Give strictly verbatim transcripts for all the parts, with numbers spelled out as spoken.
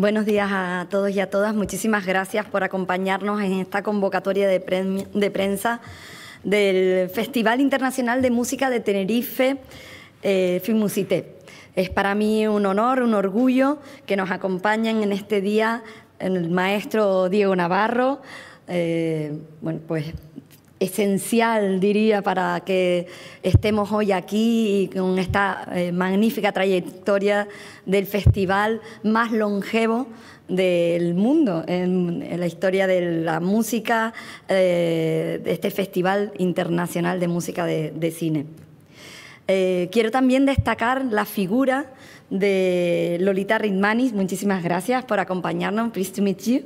Buenos días a todos y a todas. Muchísimas gracias por acompañarnos en esta convocatoria de, pre de prensa del Festival Internacional de Música de Tenerife, eh, Filmusité. Es para mí un honor, un orgullo que nos acompañen en este día el maestro Diego Navarro, eh, bueno, pues esencial, diría, para que estemos hoy aquí y con esta eh, magnífica trayectoria del festival más longevo del mundo en, en la historia de la música, eh, de este Festival Internacional de Música de, de Cine. Eh, quiero también destacar la figura de Lolita Ritmanis. Muchísimas gracias por acompañarnos. Pleased to meet you.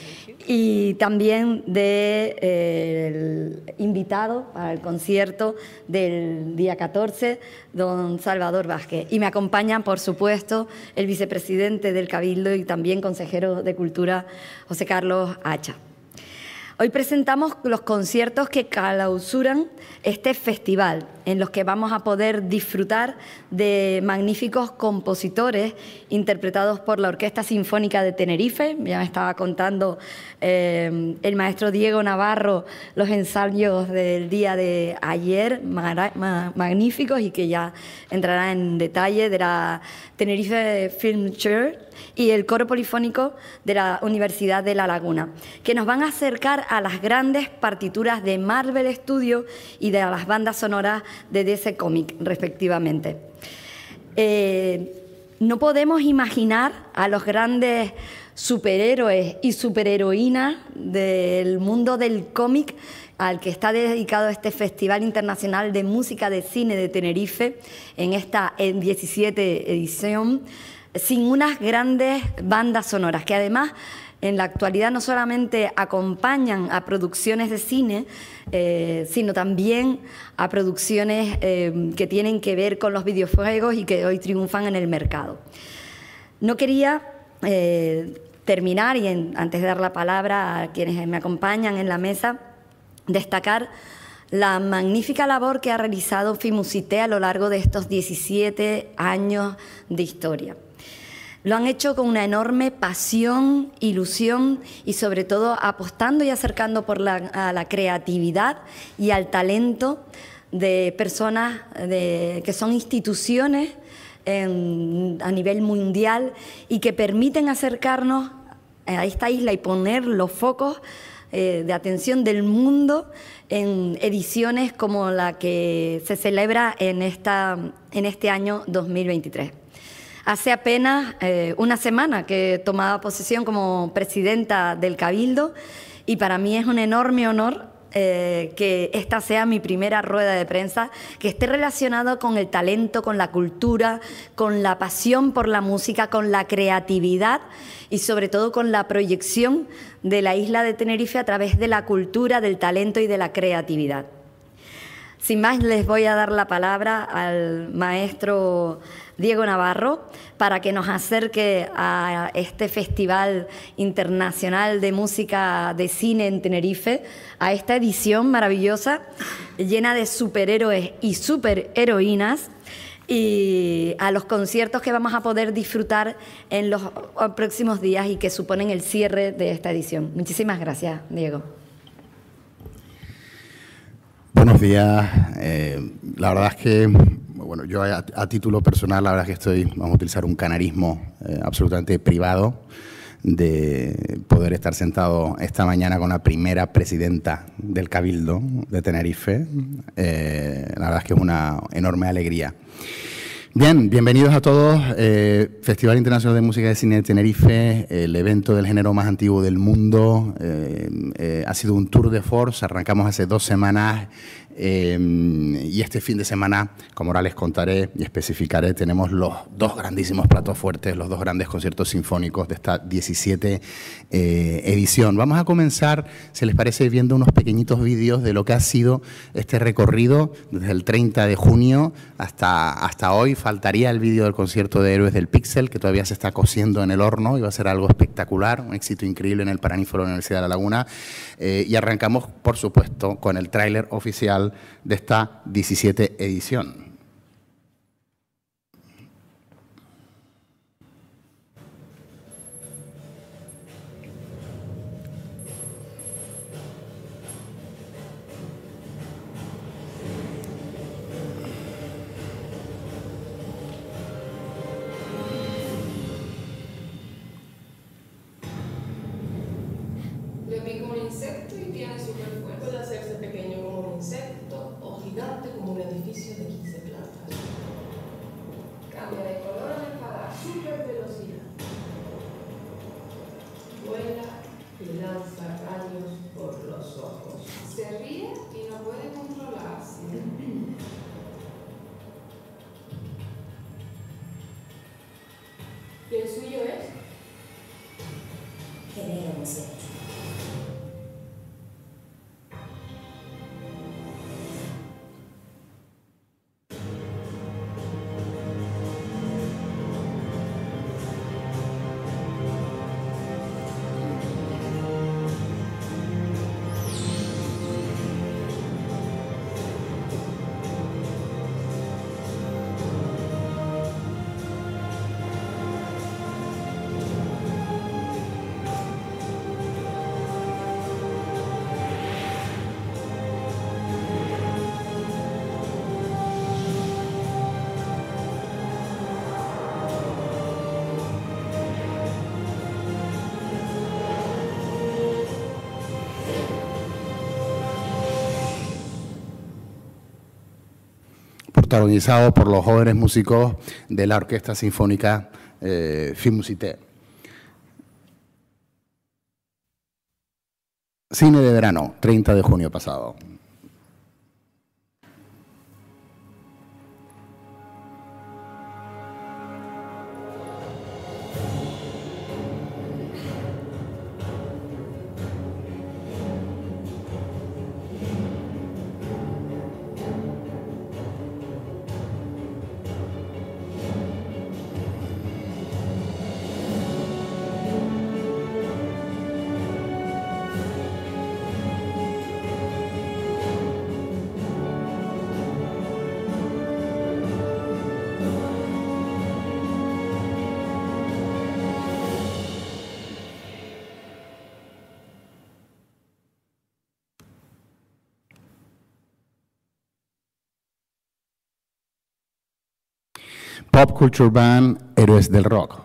Y también del de, eh, invitado para el concierto del día catorce, don Salvador Vázquez. Y me acompañan, por supuesto, el vicepresidente del Cabildo y también consejero de Cultura, José Carlos Hacha. Hoy presentamos los conciertos que clausuran este festival, en los que vamos a poder disfrutar de magníficos compositores interpretados por la Orquesta Sinfónica de Tenerife. Ya me estaba contando eh, el maestro Diego Navarro los ensayos del día de ayer, magníficos, y que ya entrará en detalle, de la Tenerife Film Church y el coro polifónico de la Universidad de La Laguna, que nos van a acercar a las grandes partituras de Marvel Studios y de las bandas sonoras de D C Comics, respectivamente. Eh, no podemos imaginar a los grandes superhéroes y superheroínas del mundo del cómic al que está dedicado este Festival Internacional de Música de Cine de Tenerife en esta diecisiete edición, sin unas grandes bandas sonoras que además en la actualidad no solamente acompañan a producciones de cine, eh, sino también a producciones eh, que tienen que ver con los videojuegos y que hoy triunfan en el mercado. No quería eh, terminar, y en, antes de dar la palabra a quienes me acompañan en la mesa, destacar la magnífica labor que ha realizado Filmusité a lo largo de estos diecisiete años de historia. Lo han hecho con una enorme pasión, ilusión y sobre todo apostando y acercando por la, a la creatividad y al talento de personas de, que son instituciones en, a nivel mundial y que permiten acercarnos a esta isla y poner los focos eh, de atención del mundo en ediciones como la que se celebra en, esta, en este año dos mil veintitrés. Hace apenas eh, una semana que tomaba posesión como presidenta del Cabildo y para mí es un enorme honor eh, que esta sea mi primera rueda de prensa, que esté relacionada con el talento, con la cultura, con la pasión por la música, con la creatividad y sobre todo con la proyección de la isla de Tenerife a través de la cultura, del talento y de la creatividad. Sin más, les voy a dar la palabra al maestro Diego Navarro para que nos acerque a este Festival Internacional de Música de Cine en Tenerife, a esta edición maravillosa, llena de superhéroes y superheroínas, y a los conciertos que vamos a poder disfrutar en los próximos días y que suponen el cierre de esta edición. Muchísimas gracias, Diego. Buenos días. Eh, la verdad es que, bueno, yo a, a título personal, la verdad es que estoy, vamos a utilizar un canarismo eh, absolutamente privado, de poder estar sentado esta mañana con la primera presidenta del Cabildo de Tenerife. Eh, la verdad es que es una enorme alegría. Bien, bienvenidos a todos. Eh, Festival Internacional de Música de Cine de Tenerife, el evento del género más antiguo del mundo. Eh, eh, ha sido un tour de force, arrancamos hace dos semanas eh, y este fin de semana, como ahora les contaré y especificaré, tenemos los dos grandísimos platos fuertes, los dos grandes conciertos sinfónicos de esta diecisiete eh, edición. Vamos a comenzar, si les parece, viendo unos pequeñitos vídeos de lo que ha sido este recorrido desde el treinta de junio hasta, hasta hoy. Faltaría el vídeo del concierto de Héroes del Píxel, que todavía se está cociendo en el horno y va a ser algo espectacular, un éxito increíble en el Paraninfo de la Universidad de La Laguna. Eh, y arrancamos, por supuesto, con el tráiler oficial de esta diecisiete edición. edificio de quince plantas. Cambia de color al enfadar, super velocidad. Vuela y lanza rayos por los ojos. Se ríe y no puede controlarse. ¿Y el suyo es? Queremos ser. Protagonizado por los jóvenes músicos de la Orquesta Sinfónica eh, Filmmusité. Cine de verano, treinta de junio pasado. Pop Culture Band, Héroes del Rock.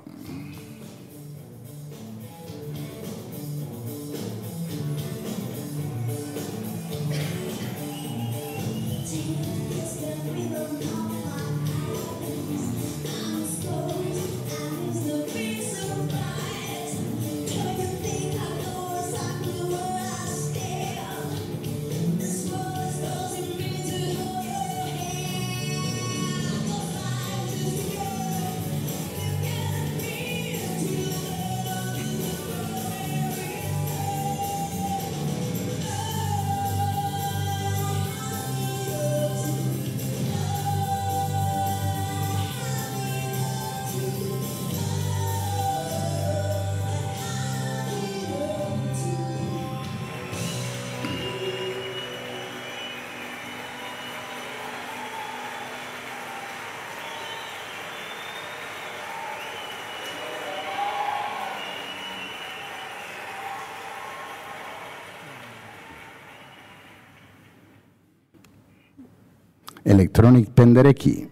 Electronic Penderecki.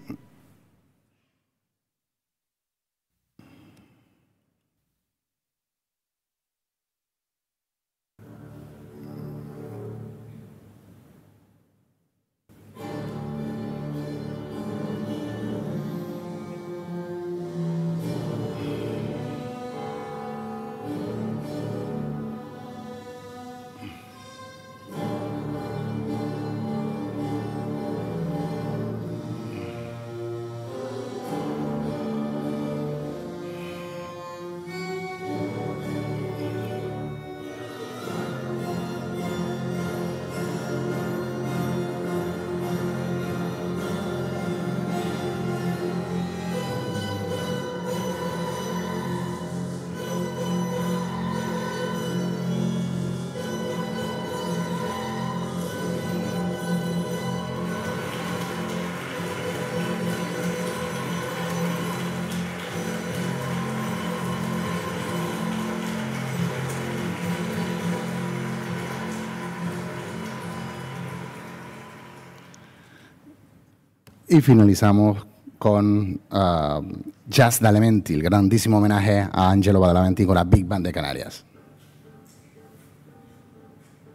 Y finalizamos con uh, Jazz Badalamenti, el grandísimo homenaje a Angelo Badalamenti con la Big Band de Canarias.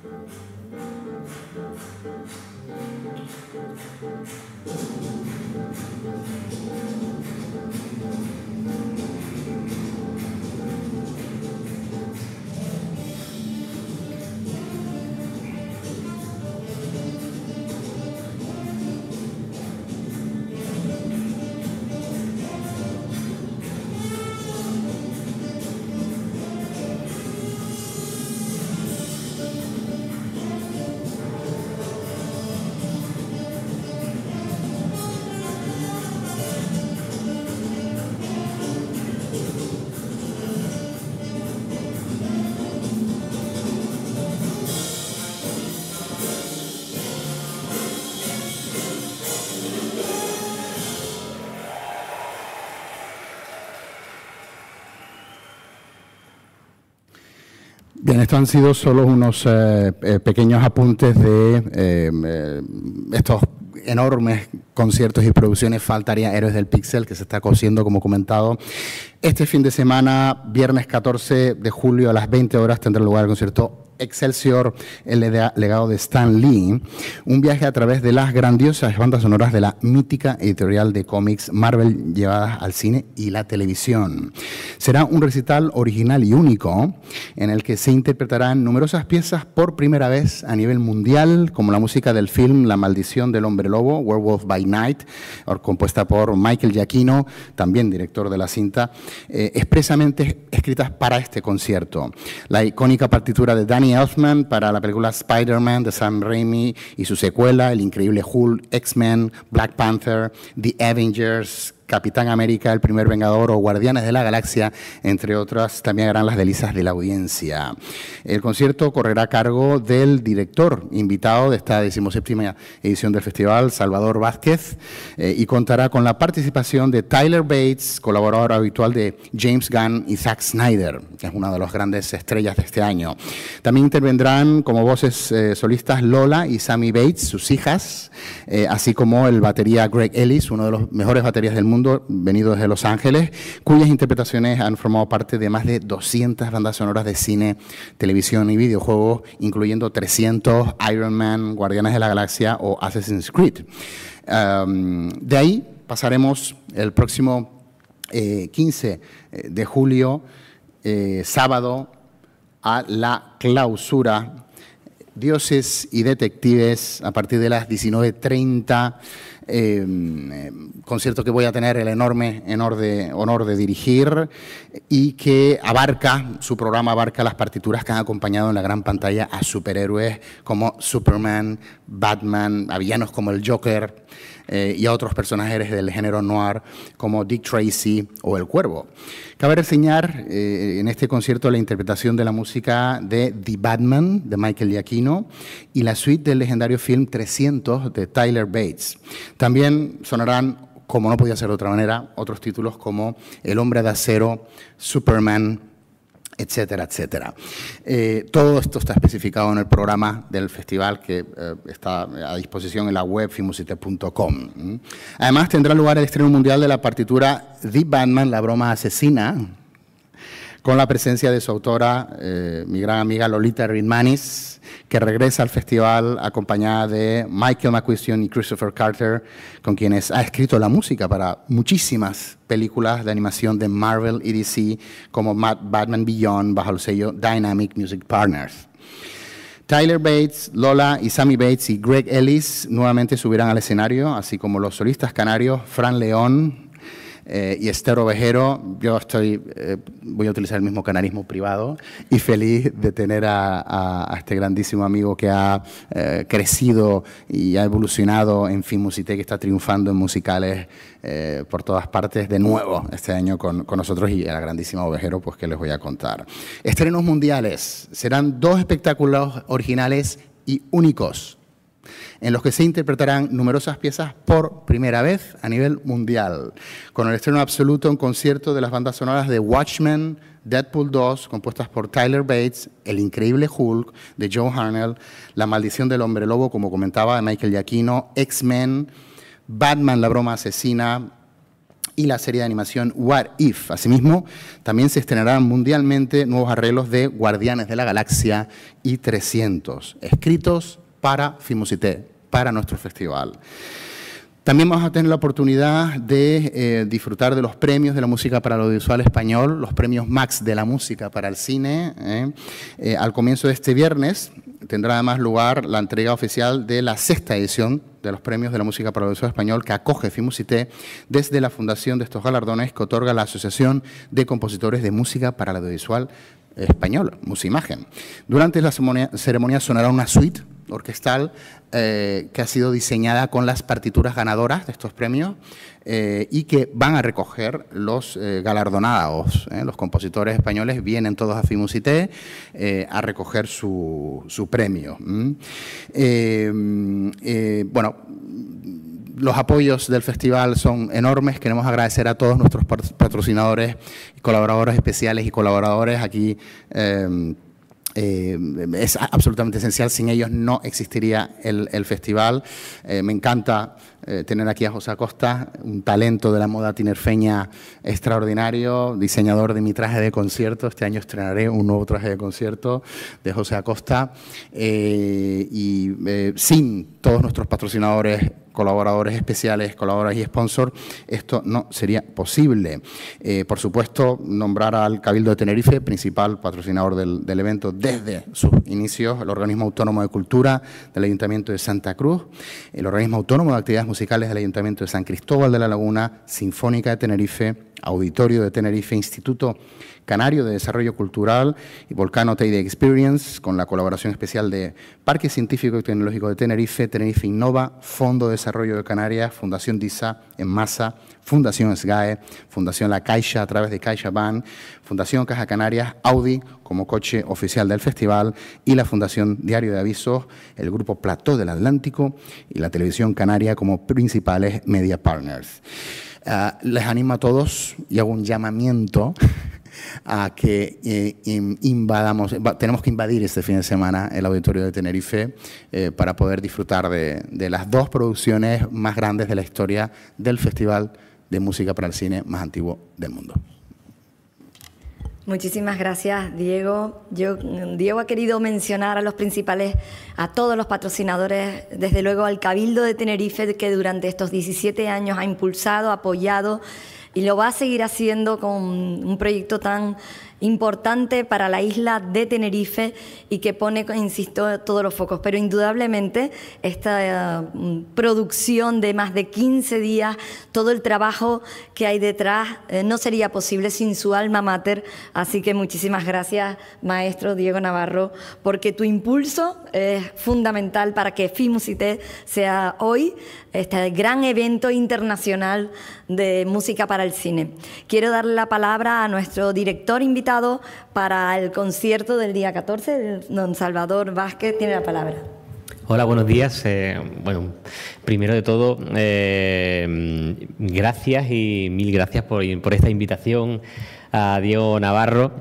Bien, estos han sido solo unos eh, eh, pequeños apuntes de eh, eh, estos enormes conciertos y producciones. Faltaría Héroes del Pixel, que se está cosiendo, como comentado. Este fin de semana, viernes catorce de julio a las veinte horas, tendrá lugar el concierto Excelsior, el legado de Stan Lee, un viaje a través de las grandiosas bandas sonoras de la mítica editorial de cómics Marvel llevadas al cine y la televisión. Será un recital original y único en el que se interpretarán numerosas piezas por primera vez a nivel mundial, como la música del film La maldición del hombre lobo, Werewolf by Night, compuesta por Michael Giacchino, también director de la cinta, eh, expresamente escritas para este concierto. La icónica partitura de Danny Elfman para la película Spider-Man de Sam Raimi y su secuela, El increíble Hulk, X-Men, Black Panther, The Avengers, Capitán América, El primer Vengador o Guardianes de la Galaxia, entre otras, también harán las delicias de la audiencia. El concierto correrá a cargo del director invitado de esta decimoséptima edición del festival, Salvador Vázquez, eh, y contará con la participación de Tyler Bates, colaborador habitual de James Gunn y Zack Snyder, que es una de las grandes estrellas de este año. También intervendrán como voces eh, solistas Lola y Sammy Bates, sus hijas, eh, así como el batería Greg Ellis, uno de los mejores baterías del mundo, venido desde Los Ángeles, cuyas interpretaciones han formado parte de más de doscientas bandas sonoras de cine, televisión y videojuegos, incluyendo trescientos, Iron Man, Guardianes de la Galaxia o Assassin's Creed. Um, de ahí pasaremos el próximo eh, quince de julio, eh, sábado, a la clausura Dioses y Detectives a partir de las diecinueve treinta. Eh, eh, concierto que voy a tener el enorme honor de, honor de dirigir y que abarca, su programa abarca las partituras que han acompañado en la gran pantalla a superhéroes como Superman, Batman, a villanos como el Joker eh, y a otros personajes del género noir como Dick Tracy o El Cuervo. Cabe reseñar eh, en este concierto la interpretación de la música de The Batman de Michael Giacchino y la suite del legendario film trescientos de Tyler Bates. También sonarán, como no podía ser de otra manera, otros títulos como El Hombre de Acero, Superman, etcétera, etcétera. Eh, todo esto está especificado en el programa del festival que eh, está a disposición en la web filmusite punto com. Además, tendrá lugar el estreno mundial de la partitura The Batman, la broma asesina, con la presencia de su autora, eh, mi gran amiga Lolita Ridmanis, que regresa al festival acompañada de Michael McQuistion y Christopher Carter, con quienes ha escrito la música para muchísimas películas de animación de Marvel y D C, como Batman Beyond, bajo el sello Dynamic Music Partners. Tyler Bates, Lola y Sammy Bates y Greg Ellis nuevamente subirán al escenario, así como los solistas canarios Fran León, Eh, y Esther Ovejero. Yo estoy, eh, voy a utilizar el mismo canarismo privado y feliz de tener a, a, a este grandísimo amigo que ha eh, crecido y ha evolucionado en Filmusite, que está triunfando en musicales eh, por todas partes de nuevo este año con, con nosotros, y a la grandísima Ovejero, pues que les voy a contar. Estrenos mundiales. Serán dos espectáculos originales y únicos, en los que se interpretarán numerosas piezas por primera vez a nivel mundial, con el estreno absoluto en concierto de las bandas sonoras de Watchmen, Deadpool dos, compuestas por Tyler Bates, El increíble Hulk, de Joe Harnell, La maldición del hombre lobo, como comentaba, de Michael Giacchino, X-Men, Batman, la broma asesina, y la serie de animación What If. Asimismo, también se estrenarán mundialmente nuevos arreglos de Guardianes de la Galaxia y trescientos, escritos para Filmusité, para nuestro festival. También vamos a tener la oportunidad de eh, disfrutar de los premios de la música para el audiovisual español, los premios Max de la música para el cine. Eh. Eh, al comienzo de este viernes tendrá además lugar la entrega oficial de la sexta edición de los premios de la música para el audiovisual español que acoge Filmusité desde la fundación de estos galardones que otorga la Asociación de Compositores de Música para el Audiovisual Español, Musimagen. Durante la ceremonia, ceremonia sonará una suite orquestal eh, que ha sido diseñada con las partituras ganadoras de estos premios eh, y que van a recoger los eh, galardonados. Eh, los compositores españoles vienen todos a Filmusité eh, a recoger su, su premio. ¿Mm? Eh, eh, bueno, los apoyos del festival son enormes. Queremos agradecer a todos nuestros patrocinadores, colaboradores especiales y colaboradores aquí. Eh, Eh, es absolutamente esencial, sin ellos no existiría el, el festival. Eh, me encanta eh, tener aquí a José Acosta, un talento de la moda tinerfeña extraordinario, diseñador de mi traje de concierto. Este año estrenaré un nuevo traje de concierto de José Acosta eh, y eh, sin todos nuestros patrocinadores, colaboradores especiales, colaboradores y sponsors, esto no sería posible. Eh, por supuesto, nombrar al Cabildo de Tenerife, principal patrocinador del, del evento desde sus inicios, el Organismo Autónomo de Cultura del Ayuntamiento de Santa Cruz, el Organismo Autónomo de Actividades Musicales del Ayuntamiento de San Cristóbal de la Laguna, Sinfónica de Tenerife, Auditorio de Tenerife, Instituto Canario de Desarrollo Cultural y Volcano Teide Experience, con la colaboración especial de Parque Científico y Tecnológico de Tenerife, Tenerife Innova, Fondo de Desarrollo de Canarias, Fundación DISA en masa, Fundación SGAE, Fundación La Caixa a través de CaixaBank, Fundación Caja Canarias, Audi como coche oficial del festival y la Fundación Diario de Avisos, el Grupo Plató del Atlántico y la Televisión Canaria como principales media partners. Uh, les animo a todos y hago un llamamiento a que eh, invadamos, tenemos que invadir este fin de semana el Auditorio de Tenerife eh, para poder disfrutar de, de las dos producciones más grandes de la historia del Festival de Música para el Cine más antiguo del mundo. Muchísimas gracias, Diego. Yo, Diego ha querido mencionar a los principales, a todos los patrocinadores, desde luego al Cabildo de Tenerife, que durante estos diecisiete años ha impulsado, apoyado y lo va a seguir haciendo con un proyecto tan importante para la isla de Tenerife y que pone, insisto, todos los focos. Pero indudablemente esta uh, producción de más de quince días, todo el trabajo que hay detrás, eh, no sería posible sin su alma mater. Así que muchísimas gracias, maestro Diego Navarro, porque tu impulso es fundamental para que Filmusité sea hoy este gran evento internacional de música para el cine. Quiero darle la palabra a nuestro director invitado para el concierto del día catorce, don Salvador Vázquez, tiene la palabra. Hola, buenos días. Eh, bueno, primero de todo, eh, gracias y mil gracias por, por esta invitación a Diego Navarro.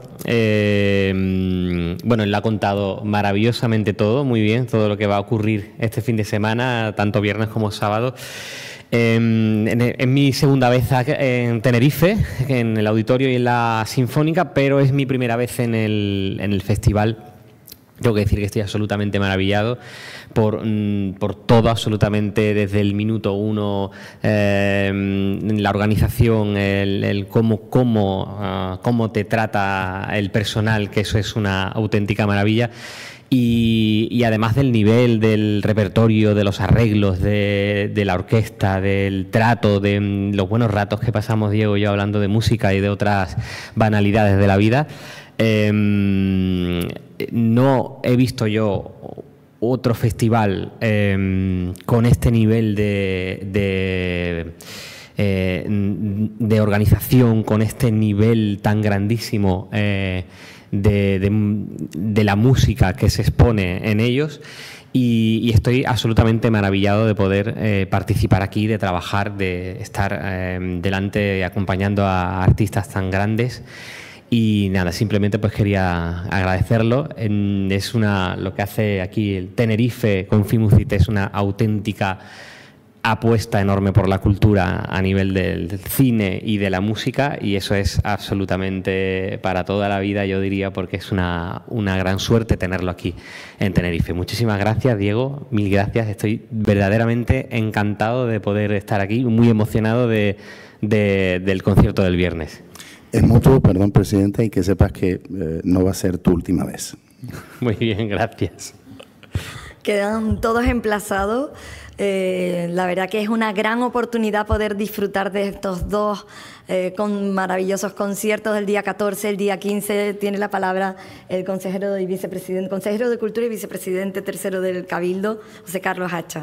Eh, bueno, él ha contado maravillosamente todo, muy bien, todo lo que va a ocurrir este fin de semana, tanto viernes como sábado. Eh, en, en mi segunda vez en Tenerife, en el auditorio y en la Sinfónica, pero es mi primera vez en el, en el festival. Tengo que decir que estoy absolutamente maravillado por, por todo, absolutamente desde el minuto uno, eh, la organización, el, el cómo, cómo, uh, cómo te trata el personal, que eso es una auténtica maravilla. Y, y además del nivel del repertorio, de los arreglos, de, de la orquesta, del trato, de los buenos ratos que pasamos Diego y yo hablando de música y de otras banalidades de la vida, eh, no he visto yo otro festival eh, con este nivel de, de, eh, de organización, con este nivel tan grandísimo eh, De, de, de la música que se expone en ellos y, y estoy absolutamente maravillado de poder eh, participar aquí, de trabajar, de estar eh, delante acompañando a artistas tan grandes y nada, simplemente pues quería agradecerlo. En, es una, lo que hace aquí el Tenerife con Filmusité es una auténtica apuesta enorme por la cultura a nivel del cine y de la música, y eso es absolutamente para toda la vida, yo diría, porque es una, una gran suerte tenerlo aquí en Tenerife. Muchísimas gracias, Diego, mil gracias. Estoy verdaderamente encantado de poder estar aquí, muy emocionado de, de, del concierto del viernes. Es mutuo, perdón, Presidenta, y que sepas que eh, no va a ser tu última vez. Muy bien, gracias. Quedan todos emplazados. Eh, la verdad que es una gran oportunidad poder disfrutar de estos dos eh, con maravillosos conciertos del día catorce, el día quince. Tiene la palabra el consejero y vicepresidente, consejero de Cultura y vicepresidente tercero del Cabildo, José Carlos Hacha.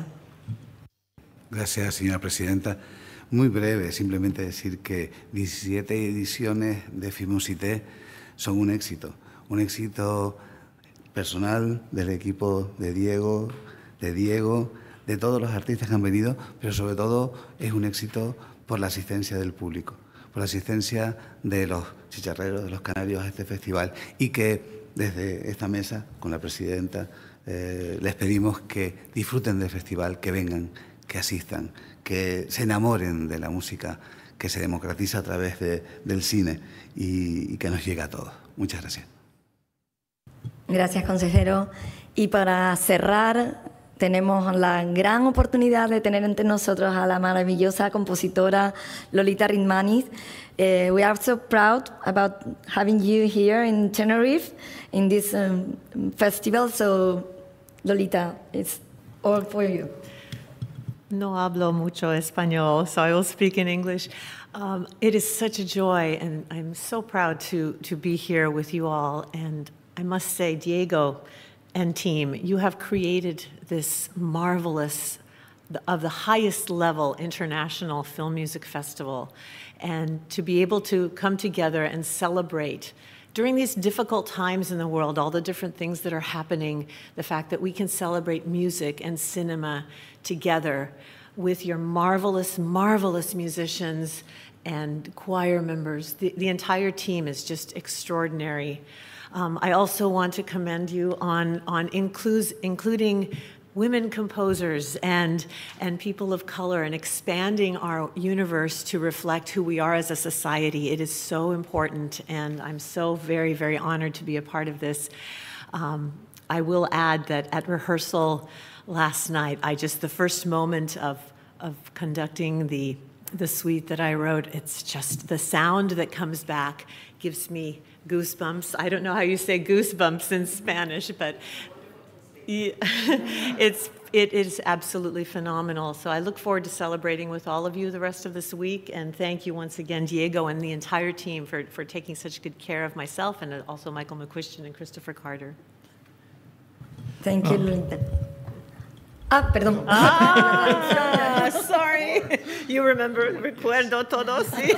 Gracias, señora presidenta. Muy breve, simplemente decir que diecisiete ediciones de Filmusité son un éxito, un éxito personal del equipo de Diego, de Diego, de todos los artistas que han venido, pero sobre todo es un éxito por la asistencia del público, por la asistencia de los chicharreros, de los canarios a este festival, y que desde esta mesa, con la presidenta, eh, les pedimos que disfruten del festival, que vengan, que asistan, que se enamoren de la música que se democratiza a través de, del cine y, y que nos llega a todos. Muchas gracias. Gracias, consejero. Y para cerrar, tenemos la gran oportunidad de tener entre nosotros a la maravillosa compositora Lolita Ritmanis. Uh, we are so proud about having you here in Tenerife in this um, festival. So, Lolita, it's all for you. No hablo mucho español, so I will speak in English. Um, it is such a joy, and I'm so proud to, to be here with you all. And I must say, Diego and team, you have created this marvelous, of the highest level international film music festival. And to be able to come together and celebrate during these difficult times in the world, all the different things that are happening, the fact that we can celebrate music and cinema together with your marvelous, marvelous musicians and choir members. The, the entire team is just extraordinary. Um, I also want to commend you on, on includes, including women composers and, and people of color and expanding our universe to reflect who we are as a society. It is so important, and I'm so very, very honored to be a part of this. Um, I will add that at rehearsal last night, I just, the first moment of, of conducting the, the suite that I wrote, it's just the sound that comes back gives me goosebumps. I don't know how you say goosebumps in Spanish, but yeah, it's, it is absolutely phenomenal. So I look forward to celebrating with all of you the rest of this week. And thank you once again, Diego, and the entire team for, for taking such good care of myself, and also Michael McQuiston and Christopher Carter. Thank you, Lolita. Ah, perdón. Ah, sorry. You remember, recuerdo todo, sí.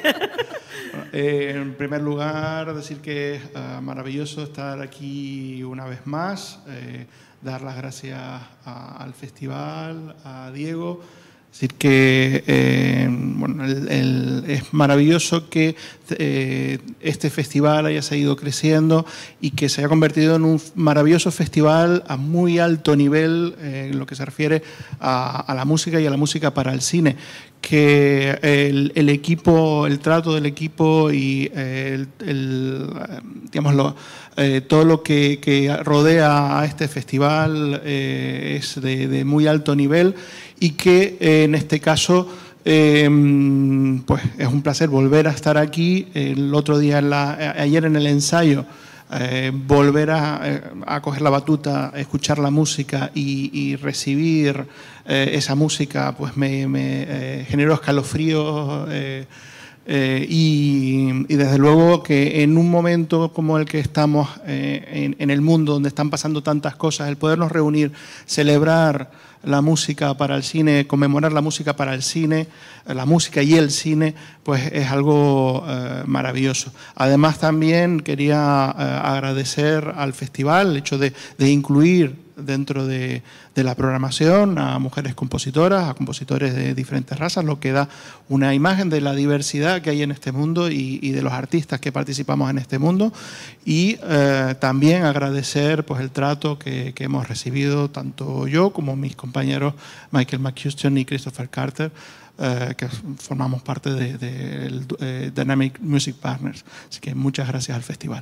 Eh, en primer lugar, decir que es uh, maravilloso estar aquí una vez más, eh, dar las gracias a, al festival, a Diego, decir que eh, bueno, el, el, es maravilloso que eh, este festival haya seguido creciendo y que se haya convertido en un maravilloso festival a muy alto nivel eh, en lo que se refiere a, a la música y a la música para el cine. Que el, el equipo, el trato del equipo y el, el, digamos lo, eh, todo lo que, que rodea a este festival eh, es de, de muy alto nivel, y que eh, en este caso eh, pues es un placer volver a estar aquí. El otro día, en la, ayer en el ensayo, Eh, volver a, a coger la batuta, escuchar la música y, y recibir eh, esa música, pues me, me eh, generó escalofríos eh, eh, y, y desde luego que en un momento como el que estamos eh, en, en el mundo, donde están pasando tantas cosas, el podernos reunir, celebrar la música para el cine, conmemorar la música para el cine, la música y el cine, pues es algo eh, maravilloso. Además, también quería eh, agradecer al festival el hecho de, de incluir dentro de, de la programación a mujeres compositoras, a compositores de diferentes razas, lo que da una imagen de la diversidad que hay en este mundo y, y de los artistas que participamos en este mundo. Y eh, también agradecer pues, el trato que, que hemos recibido tanto yo como mis compañeros compañeros Michael McHuston y Christopher Carter, eh, que formamos parte del de, de, eh, Dynamic Music Partners. Así que muchas gracias al festival.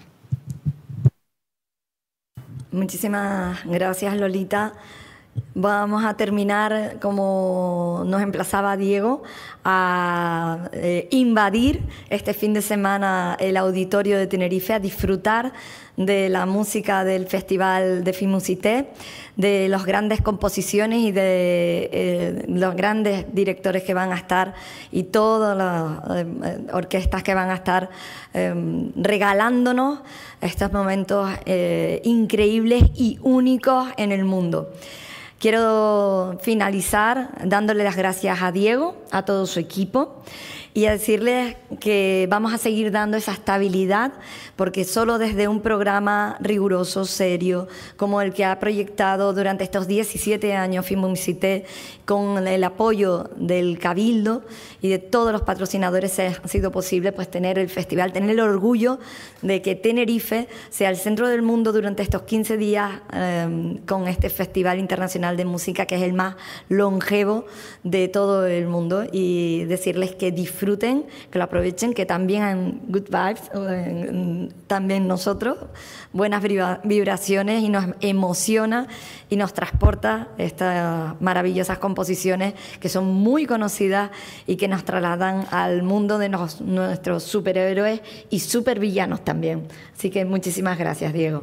Muchísimas gracias, Lolita. Vamos a terminar, como nos emplazaba Diego, a eh, invadir este fin de semana el auditorio de Tenerife, a disfrutar de la música del Festival de Filmusité, de las grandes composiciones y de eh, los grandes directores que van a estar y todas las eh, orquestas que van a estar eh, regalándonos estos momentos eh, increíbles y únicos en el mundo. Quiero finalizar dándole las gracias a Diego, a todo su equipo, y a decirles que vamos a seguir dando esa estabilidad, porque solo desde un programa riguroso, serio, como el que ha proyectado durante estos diecisiete años Filmusité, con el apoyo del Cabildo y de todos los patrocinadores, ha sido posible pues tener el festival, tener el orgullo de que Tenerife sea el centro del mundo durante estos quince días eh, con este Festival Internacional de Música, que es el más longevo de todo el mundo, y decirles que disfruten, que lo aprovechen, que también hay good vibes, eh, también nosotros, buenas vibraciones, y nos emociona y nos transporta estas maravillosas composiciones que son muy conocidas y que nos trasladan al mundo de nos, nuestros superhéroes y supervillanos también. Así que muchísimas gracias, Diego.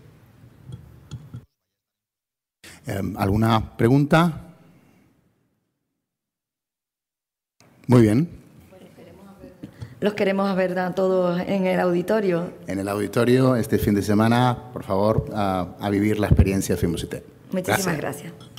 Eh, ¿Alguna pregunta? Muy bien. Los queremos ver a todos en el auditorio. En el auditorio este fin de semana, por favor, a, a vivir la experiencia Filmusité. Muchísimas gracias. gracias.